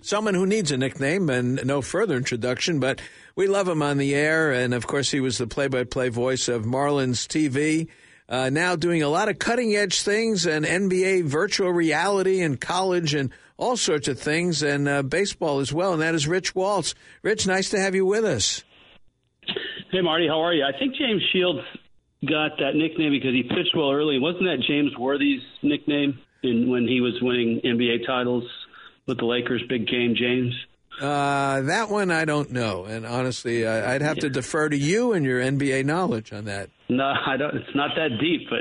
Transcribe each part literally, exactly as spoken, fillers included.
someone who needs a nickname and no further introduction, but we love him on the air. And, of course, he was the play-by-play voice of Marlins T V, uh, now doing a lot of cutting-edge things and N B A virtual reality and college and all sorts of things, and uh, baseball as well, and that is Rich Waltz. Rich, nice to have you with us. Hey, Marty, how are you? I think James Shields got that nickname because he pitched well early. Wasn't that James Worthy's nickname in, when he was winning N B A titles with the Lakers? Big Game James? Uh, that one I don't know, and honestly, I, I'd have yeah. to defer to you and your N B A knowledge on that. No, I don't. It's not that deep,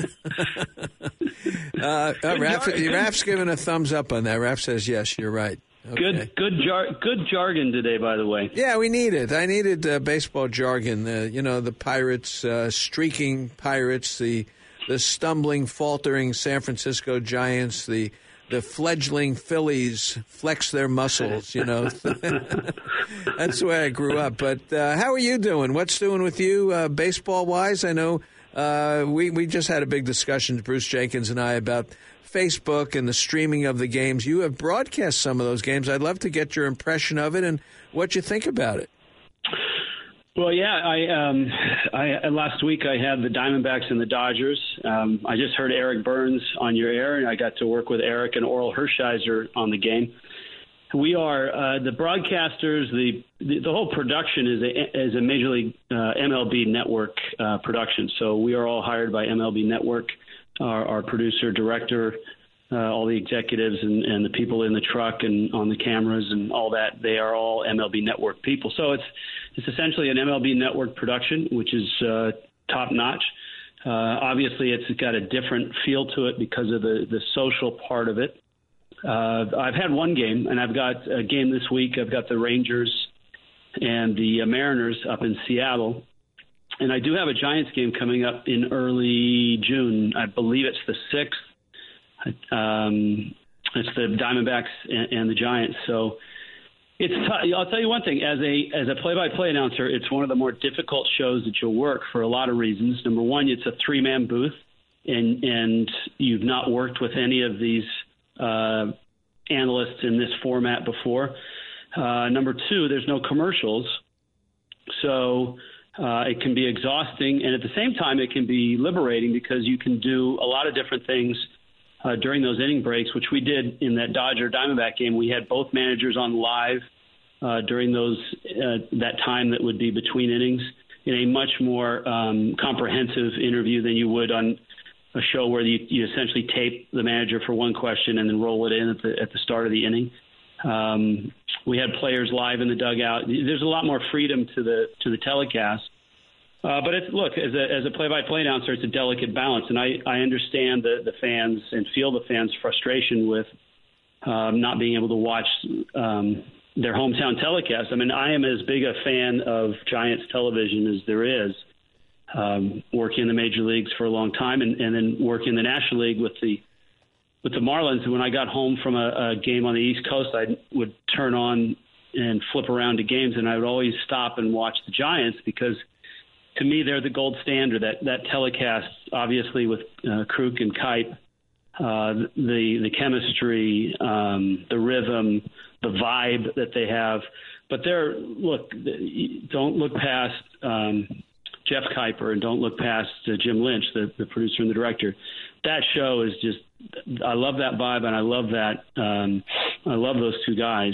but uh, uh, Raph, Raph's giving a thumbs up on that. Raph says yes, you're right. Okay. Good, good, jar- good jargon today, by the way. Yeah, we need it. I needed uh, baseball jargon. Uh, you know, the Pirates, uh, streaking Pirates, the the stumbling, faltering San Francisco Giants, the the fledgling Phillies flex their muscles. You know, that's the way I grew up. But uh, how are you doing? What's doing with you, uh, baseball wise? I know uh, we we just had a big discussion, Bruce Jenkins and I, about Facebook and the streaming of the games. You have broadcast some of those games. I'd love to get your impression of it and what you think about it. Well, yeah, I, um, I last week I had the Diamondbacks and the Dodgers. Um, I just heard Eric Burns on your air, and I got to work with Eric and Oral Hershiser on the game. We are uh, the broadcasters. The, the the whole production is a is a Major League uh, M L B Network uh, production. So we are all hired by M L B Network. Our, our producer, director, uh, all the executives and, and the people in the truck and on the cameras and all that, they are all M L B Network people. So it's it's essentially an M L B Network production, which is uh, top notch. Uh, obviously, it's got a different feel to it because of the, the social part of it. Uh, I've had one game, and I've got a game this week. I've got the Rangers and the Mariners up in Seattle. And I do have a Giants game coming up in early June. I believe it's the sixth. Um, it's the Diamondbacks and, and the Giants. So it's. T- I'll tell you one thing. As a as a play-by-play announcer, it's one of the more difficult shows that you'll work for a lot of reasons. Number one, it's a three-man booth, and and you've not worked with any of these uh, analysts in this format before. Uh, number two, there's no commercials, so. Uh, it can be exhausting, and at the same time, it can be liberating because you can do a lot of different things uh, during those inning breaks, which we did in that Dodger-Diamondback game. We had both managers on live uh, during those uh, that time that would be between innings in a much more um, comprehensive interview than you would on a show where you, you essentially tape the manager for one question and then roll it in at the at the start of the inning. Um, we had players live in the dugout. There's a lot more freedom to the to the telecast. Uh, but it's, look, as a as a play-by-play announcer, it's a delicate balance, and I, I understand the, the fans and feel the fans' frustration with um, not being able to watch um, their hometown telecast. I mean, I am as big a fan of Giants television as there is, um, working in the major leagues for a long time, and, and then working in the National League with the with the Marlins. When I got home from a, a game on the East Coast, I would turn on and flip around to games, and I would always stop and watch the Giants because, to me, they're the gold standard. That that telecast, obviously, with uh, Kruk and Kipe, uh, the the chemistry, um, the rhythm, the vibe that they have. But they're look, don't look past um, Jeff Kiper and don't look past uh, Jim Lynch, the, the producer and the director. That show is just. I love that vibe, and I love that. Um, I love those two guys.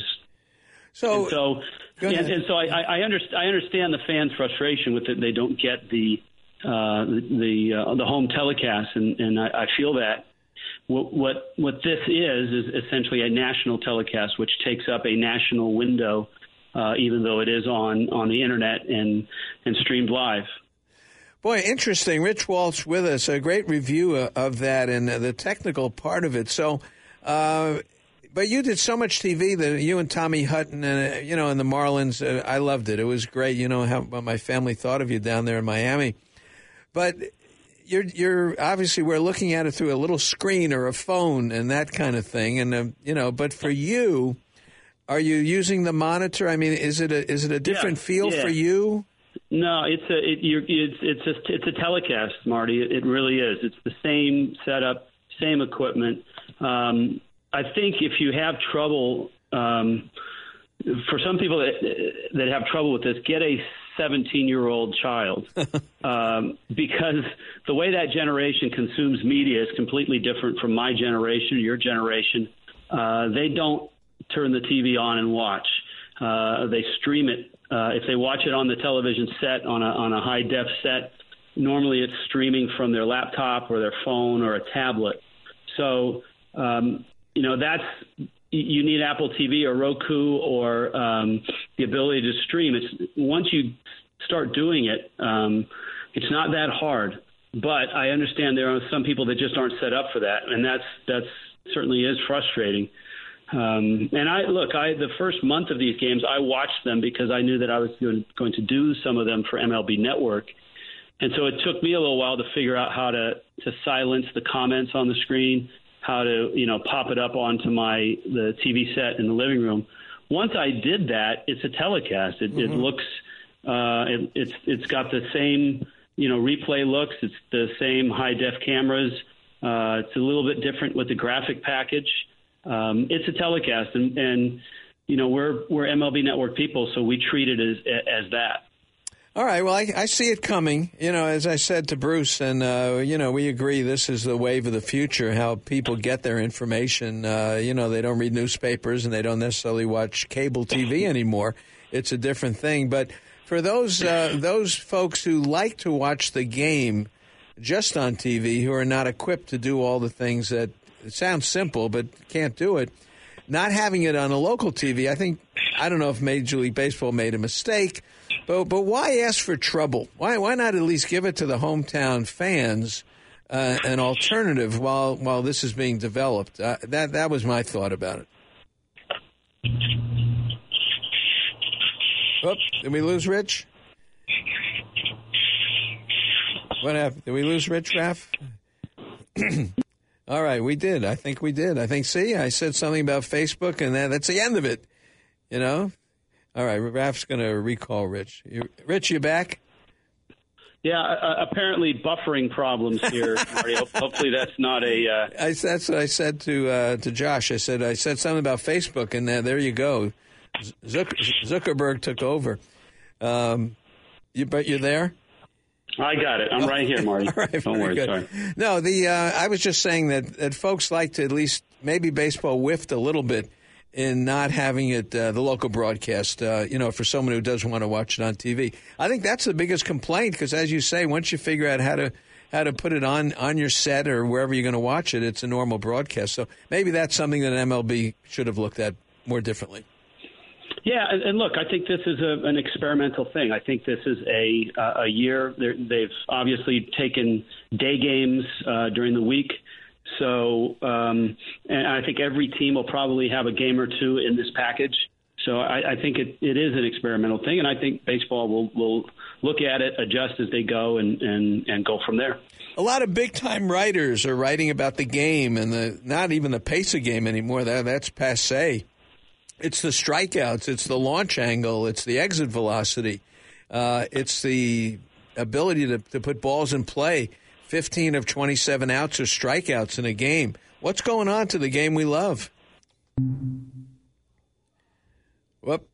So, and so, and, and so I, I, understand, I understand the fans' frustration with it. They don't get the uh, the uh, the home telecast, and, and I, I feel that. What, what what this is is essentially a national telecast, which takes up a national window, uh, even though it is on, on the internet and and streamed live. Boy, interesting. Rich Waltz with us. A great review of that and the technical part of it. So, uh, but you did so much T V that you and Tommy Hutton and, uh, you know, and the Marlins, uh, I loved it. It was great. You know how what my family thought of you down there in Miami. But you're, you're obviously, we're looking at it through a little screen or a phone and that kind of thing. And, uh, you know, but for you, are you using the monitor? I mean, is it a, is it a different yeah, feel yeah. for you? No, it's a it, you're, it's it's just it's a telecast, Marty. It, it really is. It's the same setup, same equipment. Um, I think if you have trouble um, for some people that, that have trouble with this, get a seventeen-year-old child um, because the way that generation consumes media is completely different from my generation, your generation. Uh, they don't turn the T V on and watch. Uh, they stream it. Uh, if they watch it on the television set, on a, on a high-def set, normally it's streaming from their laptop or their phone or a tablet. So, um, you know, that's you need Apple T V or Roku or um, the ability to stream. It's once you start doing it, um, it's not that hard. But I understand there are some people that just aren't set up for that, and that's that's certainly is frustrating. Um, and I look, I the first month of these games, I watched them because I knew that I was going, going to do some of them for M L B Network. And so it took me a little while to figure out how to, to silence the comments on the screen, how to, you know, pop it up onto my the T V set in the living room. Once I did that, it's a telecast. It, mm-hmm. it looks, uh, it, it's it's got the same, you know, replay looks. It's the same high def cameras. Uh, it's a little bit different with the graphic package. Um, it's a telecast, and, and you know, we're we're M L B Network people, so we treat it as as that. All right. Well, I, I see it coming. You know, as I said to Bruce, and, uh, you know, we agree this is the wave of the future, how people get their information. Uh, you know, they don't read newspapers and they don't necessarily watch cable T V anymore. It's a different thing. But for those uh, those folks who like to watch the game just on T V, who are not equipped to do all the things that it sounds simple but can't do it, not having it on a local T V, I think, I don't know if Major League Baseball made a mistake. But but why ask for trouble? Why why not at least give it to the hometown fans uh, an alternative while while this is being developed? Uh, that that was my thought about it. Oh, did we lose Rich? What happened? Did we lose Rich, Raph? All right, we did. I think we did. I think, see, I said something about Facebook, and that, that's the end of it, you know? All right, Raf's going to recall Rich. You, Rich, you back? Yeah, uh, apparently buffering problems here, Marty. Hopefully that's not a... Uh... I, that's what I said to uh, to Josh. I said I said something about Facebook, and uh, there you go. Zuck, Zuckerberg took over. Um, you, but you're there? I got it. I'm right here, Marty. All right, Don't worry. Good. Sorry. No, the uh, I was just saying that, that folks like to at least maybe baseball whiffed a little bit in not having it, uh, the local broadcast, uh, you know, for someone who does want to watch it on T V. I think that's the biggest complaint because, as you say, once you figure out how to how to put it on, on your set or wherever you're going to watch it, it's a normal broadcast. So maybe that's something that M L B should have looked at more differently. Yeah, and, and look, I think this is a, an experimental thing. I think this is a uh, a year. They're, they've obviously taken day games uh, during the week. So, um, and I think every team will probably have a game or two in this package. So I, I think it, it is an experimental thing, and I think baseball will, will look at it, adjust as they go, and, and, and go from there. A lot of big-time writers are writing about the game and the not even the pace of game anymore. That That's passé. It's the strikeouts. It's the launch angle. It's the exit velocity. Uh, it's the ability to, to put balls in play. fifteen of twenty-seven outs or strikeouts in a game. What's going on to the game we love? Whoop.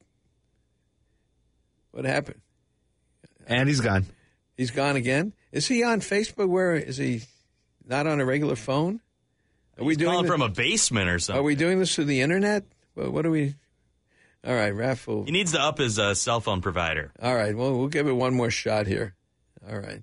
What happened? And he's gone. He's gone again? Is he on Facebook? Where is he? Not on a regular phone? Are we He's doing calling this? from a basement or something. Are we doing this through the internet? What, what are we? All right, Raffle. He needs to up his uh, cell phone provider. All right, well, we'll give it one more shot here. All right.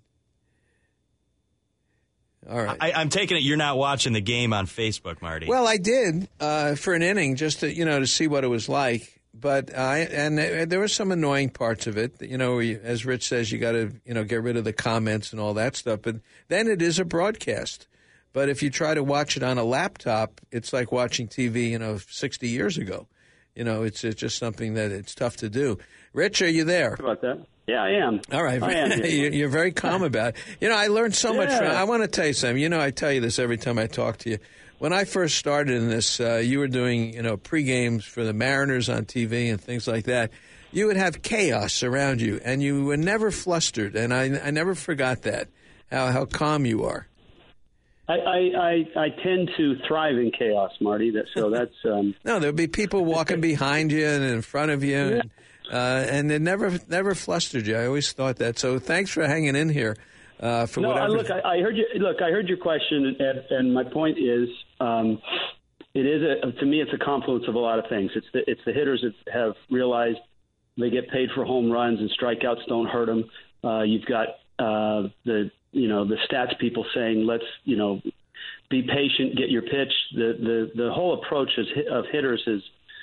All right. I, I'm taking it you're not watching the game on Facebook, Marty. Well, I did uh, for an inning just to, you know, to see what it was like. But I and there were some annoying parts of it. You know, as Rich says, you got to, you know, get rid of the comments and all that stuff. But then it is a broadcast. But if you try to watch it on a laptop, it's like watching T V, you know, sixty years ago. You know, it's, it's just something that it's tough to do. Rich, are you there? How about that? Yeah, I am. All right. I am. You're very calm about it. You know, I learned so yeah. much from I want to tell you something. You know, I tell you this every time I talk to you. When I first started in this, uh, you were doing, you know, pre-games for the Mariners on T V and things like that. You would have chaos around you, and you were never flustered. And I, I never forgot that, how, how calm you are. I, I, I, I tend to thrive in chaos, Marty. That so that's um, no. There'll be people walking behind you and in front of you, yeah. and, uh, and it never never flustered you. I always thought that. So thanks for hanging in here. Uh, for no, whatever. I, look, I, I heard you. Look, I heard your question, and, and my point is, um, it is a, to me, it's a confluence of a lot of things. It's the it's the hitters that have realized they get paid for home runs and strikeouts don't hurt them. Uh, you've got uh, the you know the stats people saying let's you know be patient, get your pitch. The the the whole approach is, of hitters has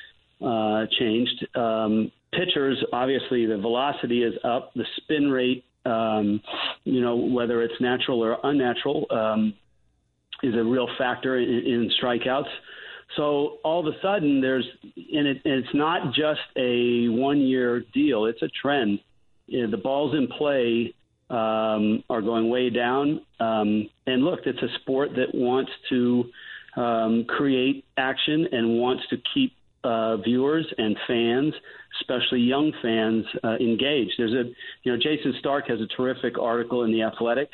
uh, changed. Um, pitchers, obviously, the velocity is up, the spin rate. Um, you know, whether it's natural or unnatural, um, is a real factor in, in strikeouts. So all of a sudden there's, and, it, and it's not just a one-year deal. It's a trend. You know, the balls in play um, are going way down. Um, and look, it's a sport that wants to um, create action and wants to keep uh, viewers and fans, especially young fans, uh, engaged. There's a, you know, Jason Stark has a terrific article in The Athletic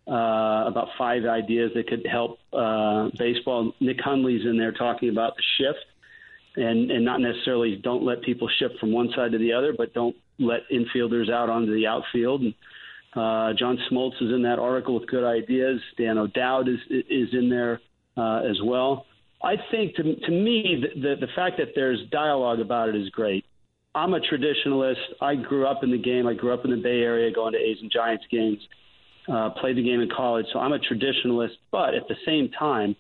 uh, about five ideas that could help uh, baseball. Nick Hundley's in there talking about the shift, and, and not necessarily don't let people shift from one side to the other, but don't let infielders out onto the outfield. And, uh, John Smoltz is in that article with good ideas. Dan O'Dowd is is in there uh, as well. I think, to, to me, the, the, the fact that there's dialogue about it is great. I'm a traditionalist. I grew up in the game. I grew up in the Bay Area going to A's and Giants games, uh, played the game in college. So I'm a traditionalist. But at the same time,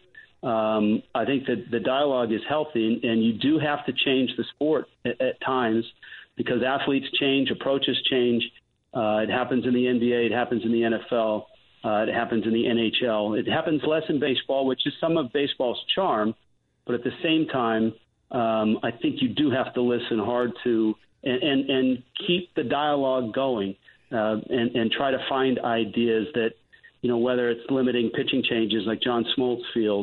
um, I think that the dialogue is healthy, and, and you do have to change the sport at, at times because athletes change, approaches change. Uh, it happens in the N B A. It happens in the N F L. Uh, it happens in the N H L. It happens less in baseball, which is some of baseball's charm. But at the same time, um, I think you do have to listen hard to and, and, and keep the dialogue going uh, and, and try to find ideas that, you know, whether it's limiting pitching changes like John Smoltz feels,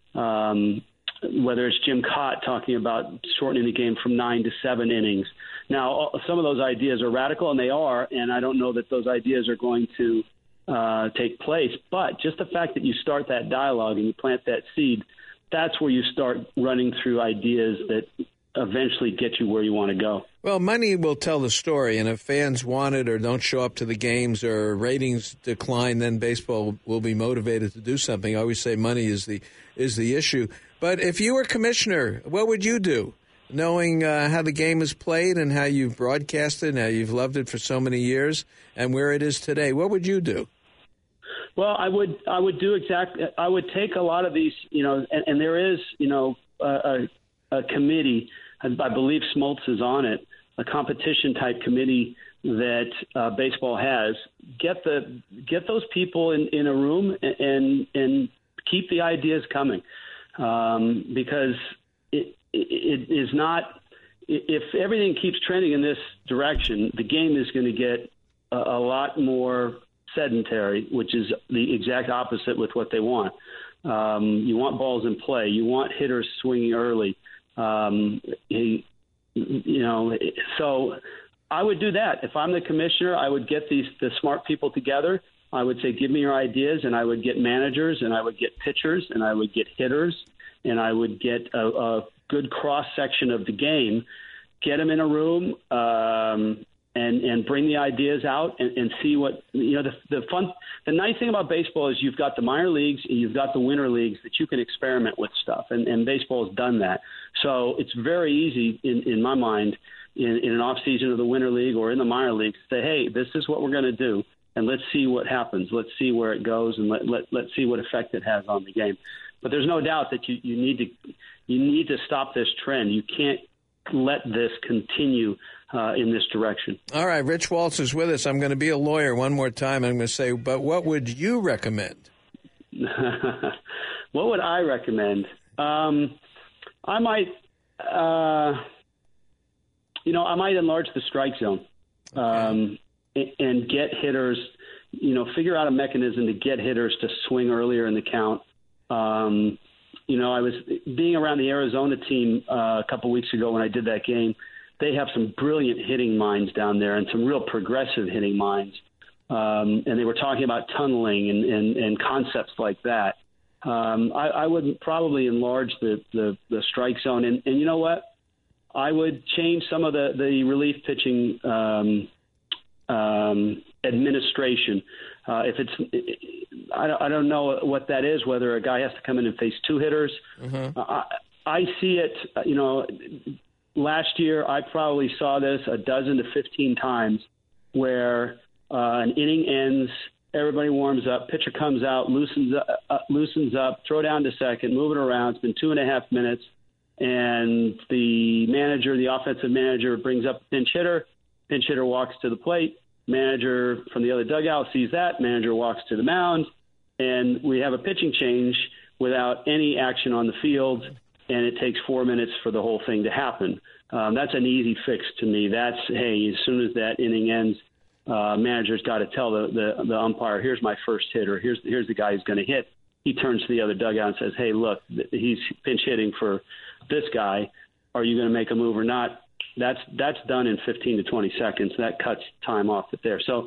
um, whether it's Jim Cott talking about shortening the game from nine to seven innings. Now, some of those ideas are radical, and they are, and I don't know that those ideas are going to Uh, take place. But just the fact that you start that dialogue and you plant that seed, that's where you start running through ideas that eventually get you where you want to go. Well, money will tell the story, and if fans want it or don't show up to the games or ratings decline, then baseball will be motivated to do something. I always say money is the is the issue. But if you were commissioner, what would you do? Knowing uh, how the game is played and how you've broadcasted and how you've loved it for so many years and where it is today, what would you do? Well, I would I would do exactly. I would take a lot of these, you know, and, and there is, you know, a, a committee. I believe Smoltz is on it, a competition type committee that uh, baseball has. Get the get those people in, in a room and and keep the ideas coming, um, because it, it is not. If everything keeps trending in this direction, the game is going to get a, a lot more sedentary, which is the exact opposite with what they want. Um, you want balls in play. You want hitters swinging early. Um, he, you know, so I would do that. If I'm the commissioner, I would get these the smart people together. I would say, give me your ideas, and I would get managers, and I would get pitchers, and I would get hitters, and I would get a, a good cross section of the game. Get them in a room. Um, And, and bring the ideas out and, and see what, you know, the, the fun, the nice thing about baseball is you've got the minor leagues and you've got the winter leagues that you can experiment with stuff. And, and baseball has done that. So it's very easy in, in my mind in, in an off season of the winter league or in the minor leagues to say, hey, this is what we're going to do. And let's see what happens. Let's see where it goes and let, let, let's see what effect it has on the game. But there's no doubt that you, you need to, you need to stop this trend. You can't let this continue uh, in this direction. All right, Rich Waltz is with us. I'm going to be a lawyer one more time. I'm going to say, but what would you recommend? What would I recommend? Um, I might, uh, you know, I might enlarge the strike zone um, and, and get hitters, you know, figure out a mechanism to get hitters to swing earlier in the count. Um, you know, I was being around the Arizona team uh, a couple weeks ago when I did that game. They have some brilliant hitting minds down there and some real progressive hitting minds. Um, and they were talking about tunneling and, and, and concepts like that. Um, I, I would probably enlarge the, the, the strike zone. And, and you know what? I would change some of the, the relief pitching um, um, administration. Uh, if it's, I don't, I don't know what that is, whether a guy has to come in and face two hitters. Mm-hmm. Uh, I, I see it, you know, last year I probably saw this a dozen to fifteen times where uh, an inning ends, everybody warms up, pitcher comes out, loosens up, uh, loosens up, throw down to second, move it around. It's been two and a half minutes, and the manager, the offensive manager, brings up a pinch hitter. Pinch hitter walks to the plate. Manager from the other dugout sees that. Manager walks to the mound, and we have a pitching change without any action on the field, and it takes four minutes for the whole thing to happen. Um, that's an easy fix to me. That's, hey, as soon as that inning ends, uh, manager's got to tell the, the, the umpire, here's my first hitter. Here's, here's the guy who's going to hit. He turns to the other dugout and says, hey, look, he's pinch hitting for this guy. Are you going to make a move or not? That's that's done in fifteen to twenty seconds. That cuts time off it there. So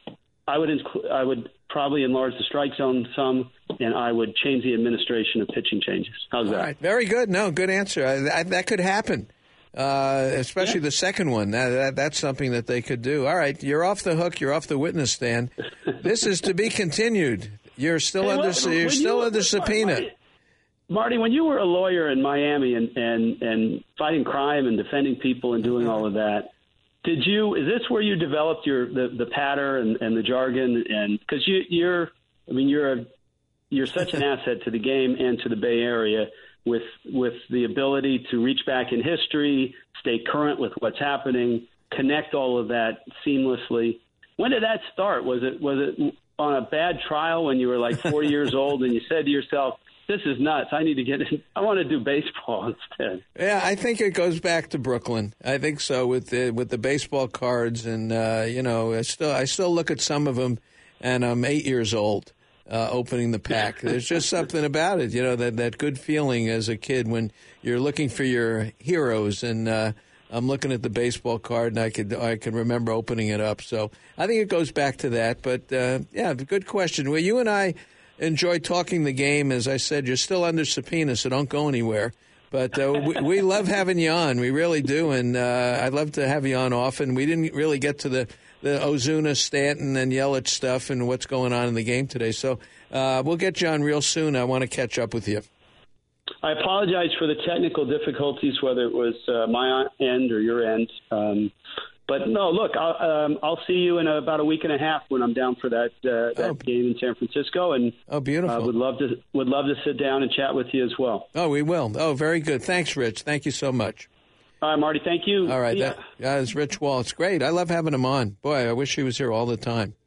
I would inc- I would probably enlarge the strike zone some, and I would change the administration of pitching changes. How's that? All right. Very good. No, good answer. I, I, that could happen, uh, especially yeah. the second one. That, that, that's something that they could do. All right, you're off the hook. You're off the witness stand. This is to be continued. You're still hey, under well, you're still you, under subpoena. Marty, Marty, when you were a lawyer in Miami and, and, and fighting crime and defending people and doing all of that, did you? Is this where you developed your the, the patter and, and the jargon? And because you, you're, I mean, you're a, you're such an asset to the game and to the Bay Area with with the ability to reach back in history, stay current with what's happening, connect all of that seamlessly. When did that start? Was it was it on a bad trial when you were like forty years old and you said to yourself, this is nuts. I need to get in. I want to do baseball instead. Yeah, I think it goes back to Brooklyn. I think so with the with the baseball cards, and uh, you know, I still I still look at some of them, and I'm eight years old uh, opening the pack. There's just something about it, you know, that that good feeling as a kid when you're looking for your heroes, and uh, I'm looking at the baseball card, and I could I can remember opening it up. So I think it goes back to that. But uh, yeah, good question. Well, you and I enjoy talking the game. As I said, you're still under subpoena, so don't go anywhere. But uh, we, we love having you on. We really do, and uh, I'd love to have you on often. We didn't really get to the, the Ozuna, Stanton, and Yelich stuff and what's going on in the game today. So uh, we'll get you on real soon. I want to catch up with you. I apologize for the technical difficulties, whether it was uh, my end or your end. Um, But no, look, I'll, um, I'll see you in about a week and a half when I'm down for that uh, that oh. game in San Francisco, and oh, beautiful! Uh, would love to would love to sit down and chat with you as well. Oh, we will. Oh, very good. Thanks, Rich. Thank you so much. All right, Marty. Thank you. All right, yeah. that, that is Rich Wall. It's great. I love having him on. Boy, I wish he was here all the time.